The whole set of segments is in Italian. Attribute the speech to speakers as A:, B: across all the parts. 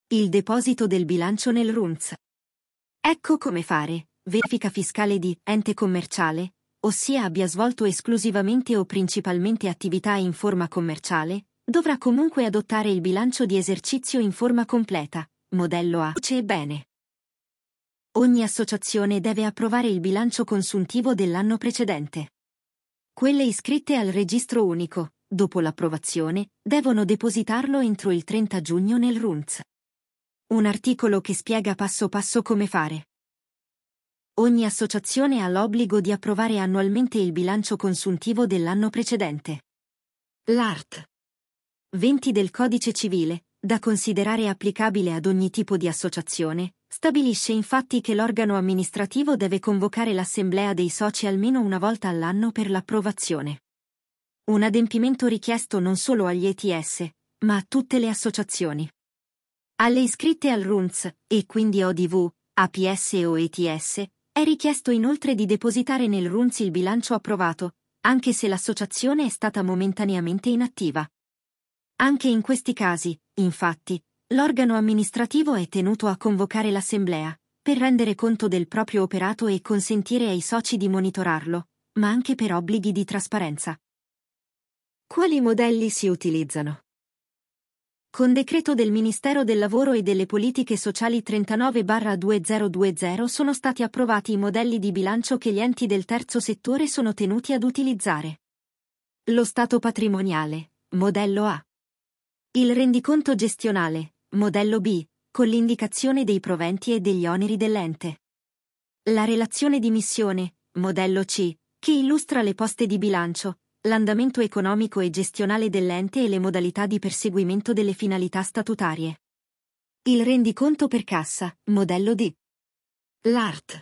A: Il deposito del bilancio nel RUNTS. Ecco come fare. Verifica fiscale di ente commerciale, ossia abbia svolto esclusivamente o principalmente attività in forma commerciale, dovrà comunque adottare il bilancio di esercizio in forma completa, modello A. Bene. Ogni associazione deve approvare il bilancio consuntivo dell'anno precedente. Quelle iscritte al registro unico, dopo l'approvazione, devono depositarlo entro il 30 giugno nel RUNTS. Un articolo che spiega passo passo come fare. Ogni associazione ha l'obbligo di approvare annualmente il bilancio consuntivo dell'anno precedente. L'art. 20 del Codice Civile, da considerare applicabile ad ogni tipo di associazione, stabilisce infatti che l'organo amministrativo deve convocare l'assemblea dei soci almeno una volta all'anno per l'approvazione. Un adempimento richiesto non solo agli ETS, ma a tutte le associazioni. Alle iscritte al RUNTS, e quindi ODV, APS o ETS, è richiesto inoltre di depositare nel RUNTS il bilancio approvato, anche se l'associazione è stata momentaneamente inattiva. Anche in questi casi, infatti, l'organo amministrativo è tenuto a convocare l'assemblea, per rendere conto del proprio operato e consentire ai soci di monitorarlo, ma anche per obblighi di trasparenza. Quali modelli si utilizzano? Con decreto del Ministero del Lavoro e delle Politiche Sociali 39/2020 sono stati approvati i modelli di bilancio che gli enti del terzo settore sono tenuti ad utilizzare. Lo stato patrimoniale, modello A. Il rendiconto gestionale, modello B, con l'indicazione dei proventi e degli oneri dell'ente. La relazione di missione, modello C, che illustra le poste di bilancio, l'andamento economico e gestionale dell'ente e le modalità di perseguimento delle finalità statutarie. Il rendiconto per cassa, modello D. L'art.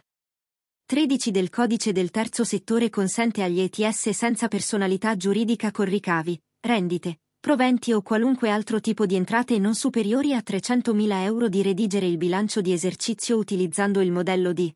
A: 13 del Codice del Terzo Settore consente agli ETS senza personalità giuridica con ricavi, rendite, proventi o qualunque altro tipo di entrate non superiori a 300.000 euro di redigere il bilancio di esercizio utilizzando il modello D.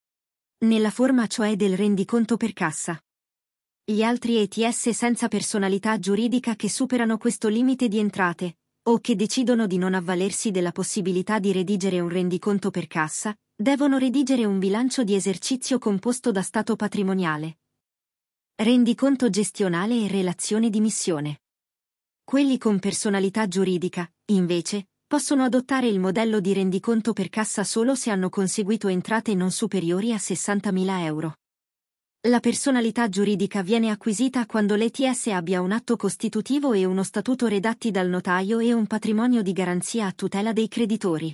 A: Nella forma cioè del rendiconto per cassa. Gli altri ETS senza personalità giuridica che superano questo limite di entrate, o che decidono di non avvalersi della possibilità di redigere un rendiconto per cassa, devono redigere un bilancio di esercizio composto da stato patrimoniale, rendiconto gestionale e relazione di missione. Quelli con personalità giuridica, invece, possono adottare il modello di rendiconto per cassa solo se hanno conseguito entrate non superiori a 60.000 euro. La personalità giuridica viene acquisita quando l'ETS abbia un atto costitutivo e uno statuto redatti dal notaio e un patrimonio di garanzia a tutela dei creditori.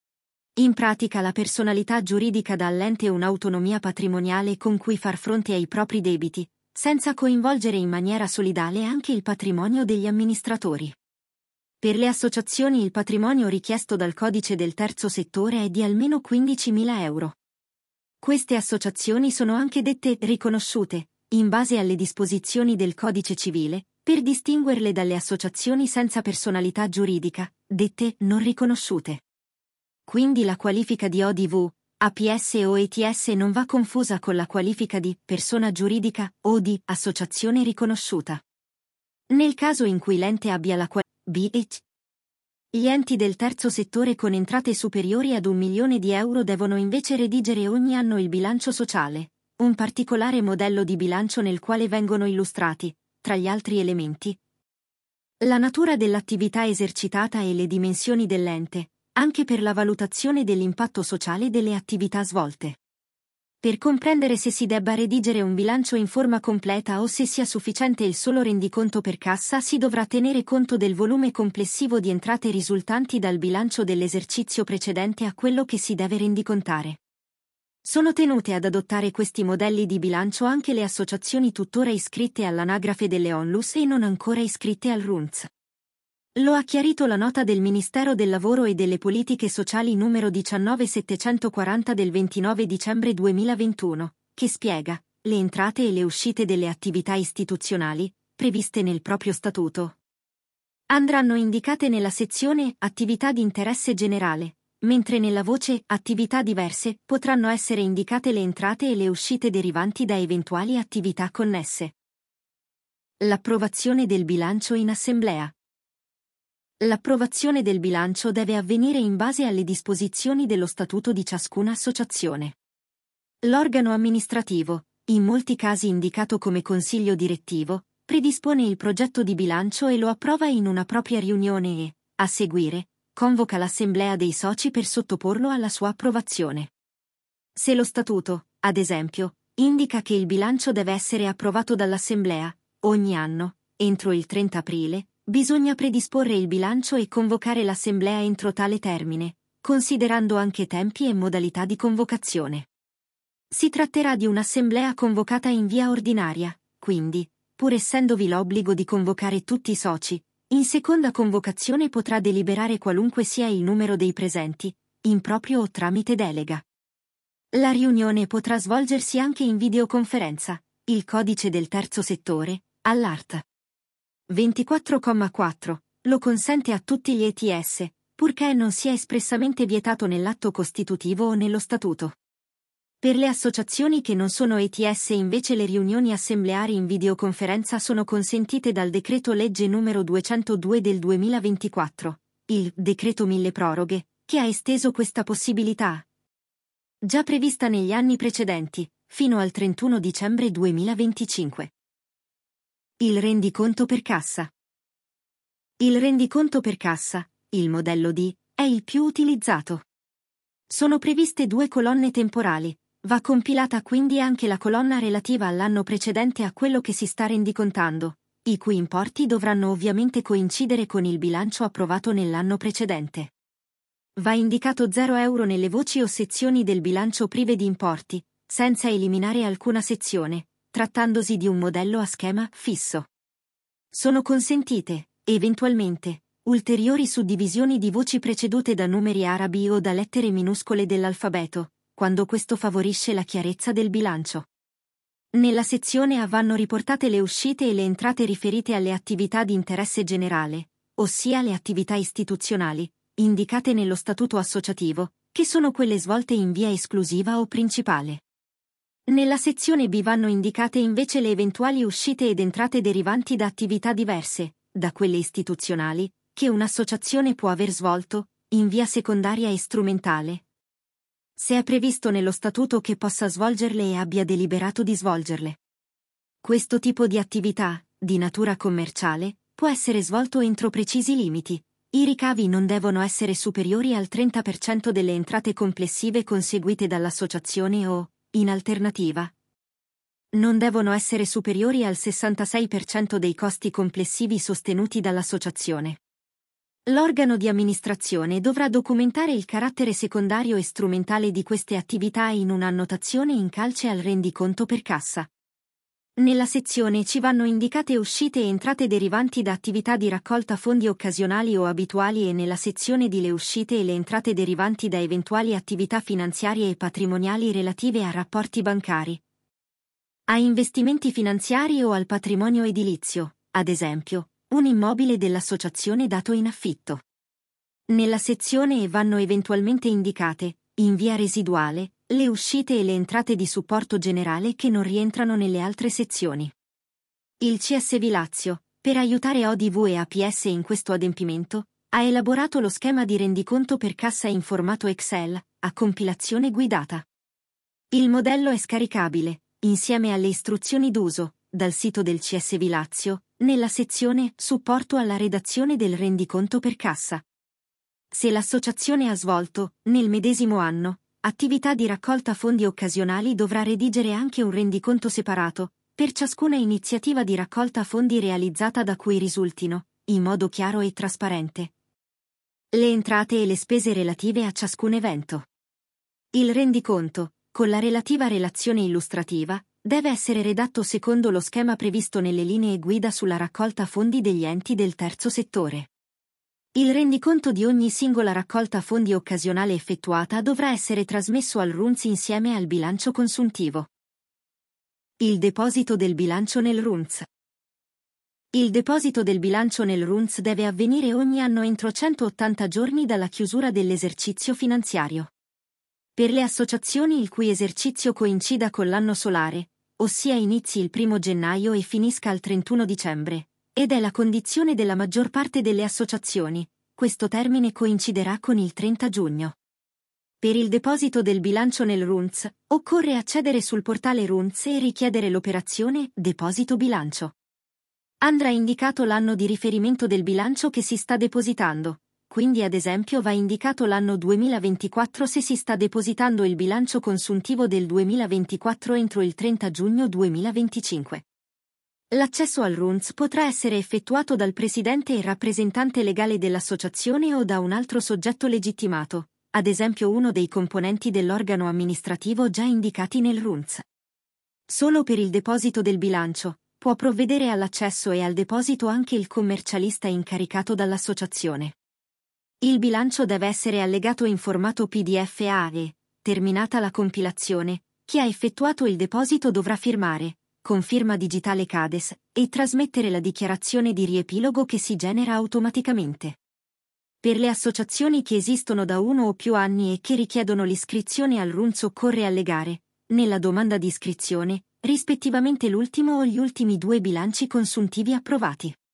A: In pratica la personalità giuridica dà all'ente un'autonomia patrimoniale con cui far fronte ai propri debiti, senza coinvolgere in maniera solidale anche il patrimonio degli amministratori. Per le associazioni il patrimonio richiesto dal Codice del Terzo Settore è di almeno 15.000 euro. Queste associazioni sono anche dette riconosciute, in base alle disposizioni del Codice Civile, per distinguerle dalle associazioni senza personalità giuridica, dette non riconosciute. Quindi la qualifica di ODV, APS o ETS non va confusa con la qualifica di persona giuridica o di associazione riconosciuta. Nel caso in cui l'ente abbia la qualifica BH, gli enti del terzo settore con entrate superiori ad 1 milione di euro devono invece redigere ogni anno il bilancio sociale, un particolare modello di bilancio nel quale vengono illustrati, tra gli altri elementi, la natura dell'attività esercitata e le dimensioni dell'ente, anche per la valutazione dell'impatto sociale delle attività svolte. Per comprendere se si debba redigere un bilancio in forma completa o se sia sufficiente il solo rendiconto per cassa si dovrà tenere conto del volume complessivo di entrate risultanti dal bilancio dell'esercizio precedente a quello che si deve rendicontare. Sono tenute ad adottare questi modelli di bilancio anche le associazioni tuttora iscritte all'anagrafe delle ONLUS e non ancora iscritte al RUNTS. Lo ha chiarito la nota del Ministero del Lavoro e delle Politiche Sociali numero 19740 del 29 dicembre 2021, che spiega le entrate e le uscite delle attività istituzionali, previste nel proprio statuto. Andranno indicate nella sezione Attività di interesse generale, mentre nella voce Attività diverse potranno essere indicate le entrate e le uscite derivanti da eventuali attività connesse. L'approvazione del bilancio in assemblea. L'approvazione del bilancio deve avvenire in base alle disposizioni dello statuto di ciascuna associazione. L'organo amministrativo, in molti casi indicato come consiglio direttivo, predispone il progetto di bilancio e lo approva in una propria riunione e, a seguire, convoca l'assemblea dei soci per sottoporlo alla sua approvazione. Se lo statuto, ad esempio, indica che il bilancio deve essere approvato dall'assemblea, ogni anno, entro il 30 aprile, bisogna predisporre il bilancio e convocare l'assemblea entro tale termine, considerando anche tempi e modalità di convocazione. Si tratterà di un'assemblea convocata in via ordinaria, quindi, pur essendovi l'obbligo di convocare tutti i soci, in seconda convocazione potrà deliberare qualunque sia il numero dei presenti, in proprio o tramite delega. La riunione potrà svolgersi anche in videoconferenza, il codice del terzo settore, all'art. 24,4, lo consente a tutti gli ETS, purché non sia espressamente vietato nell'atto costitutivo o nello statuto. Per le associazioni che non sono ETS invece le riunioni assembleari in videoconferenza sono consentite dal Decreto Legge n. 202 del 2024, il Decreto Milleproroghe, che ha esteso questa possibilità. Già prevista negli anni precedenti, fino al 31 dicembre 2025. Il rendiconto per cassa. Il rendiconto per cassa, il modello D, è il più utilizzato. Sono previste 2 colonne temporali, va compilata quindi anche la colonna relativa all'anno precedente a quello che si sta rendicontando, i cui importi dovranno ovviamente coincidere con il bilancio approvato nell'anno precedente. Va indicato 0 euro nelle voci o sezioni del bilancio prive di importi, senza eliminare alcuna sezione, trattandosi di un modello a schema fisso. Sono consentite, eventualmente, ulteriori suddivisioni di voci precedute da numeri arabi o da lettere minuscole dell'alfabeto, quando questo favorisce la chiarezza del bilancio. Nella sezione A vanno riportate le uscite e le entrate riferite alle attività di interesse generale, ossia le attività istituzionali, indicate nello statuto associativo, che sono quelle svolte in via esclusiva o principale. Nella sezione B vanno indicate invece le eventuali uscite ed entrate derivanti da attività diverse, da quelle istituzionali, che un'associazione può aver svolto, in via secondaria e strumentale, se è previsto nello statuto che possa svolgerle e abbia deliberato di svolgerle. Questo tipo di attività, di natura commerciale, può essere svolto entro precisi limiti. I ricavi non devono essere superiori al 30% delle entrate complessive conseguite dall'associazione o, in alternativa, non devono essere superiori al 66% dei costi complessivi sostenuti dall'associazione. L'organo di amministrazione dovrà documentare il carattere secondario e strumentale di queste attività in un'annotazione in calce al rendiconto per cassa. Nella sezione ci vanno indicate uscite e entrate derivanti da attività di raccolta fondi occasionali o abituali e nella sezione di le uscite e le entrate derivanti da eventuali attività finanziarie e patrimoniali relative a rapporti bancari, a investimenti finanziari o al patrimonio edilizio, ad esempio, un immobile dell'associazione dato in affitto. Nella sezione E vanno eventualmente indicate, in via residuale, le uscite e le entrate di supporto generale che non rientrano nelle altre sezioni. Il CSV Lazio, per aiutare ODV e APS in questo adempimento, ha elaborato lo schema di rendiconto per cassa in formato Excel, a compilazione guidata. Il modello è scaricabile, insieme alle istruzioni d'uso, dal sito del CSV Lazio, nella sezione Supporto alla redazione del rendiconto per cassa. Se l'associazione ha svolto, nel medesimo anno, attività di raccolta fondi occasionali dovrà redigere anche un rendiconto separato, per ciascuna iniziativa di raccolta fondi realizzata da cui risultino, in modo chiaro e trasparente, le entrate e le spese relative a ciascun evento. Il rendiconto, con la relativa relazione illustrativa, deve essere redatto secondo lo schema previsto nelle linee guida sulla raccolta fondi degli enti del terzo settore. Il rendiconto di ogni singola raccolta fondi occasionale effettuata dovrà essere trasmesso al RUNTS insieme al bilancio consuntivo. Il deposito del bilancio nel RUNTS. Il deposito del bilancio nel RUNTS deve avvenire ogni anno entro 180 giorni dalla chiusura dell'esercizio finanziario. Per le associazioni il cui esercizio coincida con l'anno solare, ossia inizi il 1 gennaio e finisca al 31 dicembre, ed è la condizione della maggior parte delle associazioni. Questo termine coinciderà con il 30 giugno. Per il deposito del bilancio nel RUNTS, occorre accedere sul portale RUNTS e richiedere l'operazione Deposito bilancio. Andrà indicato l'anno di riferimento del bilancio che si sta depositando, quindi ad esempio va indicato l'anno 2024 se si sta depositando il bilancio consuntivo del 2024 entro il 30 giugno 2025. L'accesso al RUNTS potrà essere effettuato dal presidente e rappresentante legale dell'associazione o da un altro soggetto legittimato, ad esempio uno dei componenti dell'organo amministrativo già indicati nel RUNTS. Solo per il deposito del bilancio può provvedere all'accesso e al deposito anche il commercialista incaricato dall'associazione. Il bilancio deve essere allegato in formato PDF e, terminata la compilazione, chi ha effettuato il deposito dovrà firmare, con firma digitale CADES, e trasmettere la dichiarazione di riepilogo che si genera automaticamente. Per le associazioni che esistono da 1 o più anni e che richiedono l'iscrizione al RUNTS occorre allegare, nella domanda di iscrizione, rispettivamente l'ultimo o gli ultimi 2 bilanci consuntivi approvati.